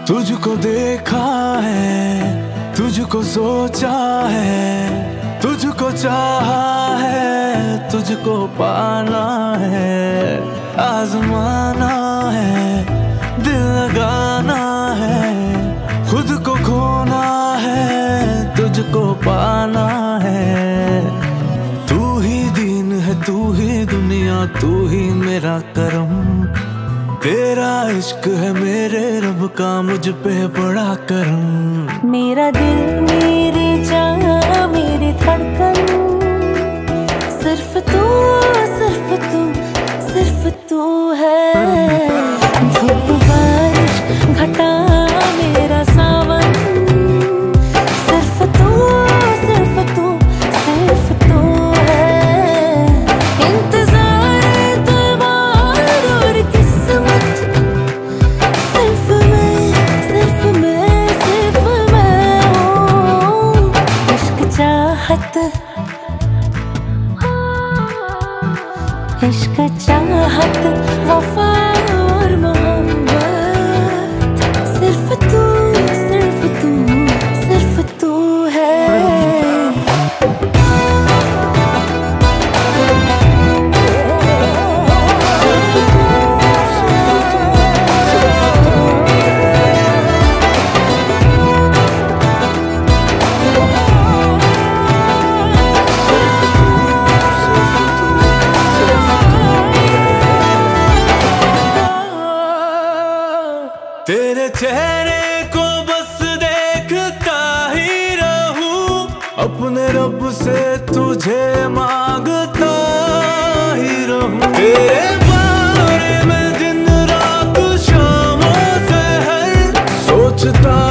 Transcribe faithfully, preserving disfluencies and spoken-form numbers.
तुझको देखा है, तुझको सोचा है, तुझको चाहा है, तुझको पाना है, आजमाना है, दिल लगाना है, खुद को खोना है, तुझको पाना है। तू ही दीन है, तू ही दुनिया, तू ही मेरा करम, तेरा इश्क है मेरे रब का मुझ पे बड़ा करम। मेरा दिल, मेरी जान, मेरी धड़कन, सिर्फ तू, सिर्फ तू, सिर्फ तू है। धूप बारिश घटा मेरा सावन, सिर्फ तू, सिर्फ तू, सिर्फ तू है। इंतजार एतबार और किस्मत, सिर्फ मैं, सिर्फ मैं, सिर्फ मैं हूँ। इश्क चाहत, इश्क चाहत, वफा और मोहब्बत, सिर्फ तू, सिर्फ तू, सिर्फ तू है। तेरे चेहरे को बस देखता ही रहूं, अपने रब से तुझे मांगता ही रहूं। तेरे बारे में दिन रात शामों से हर सोचता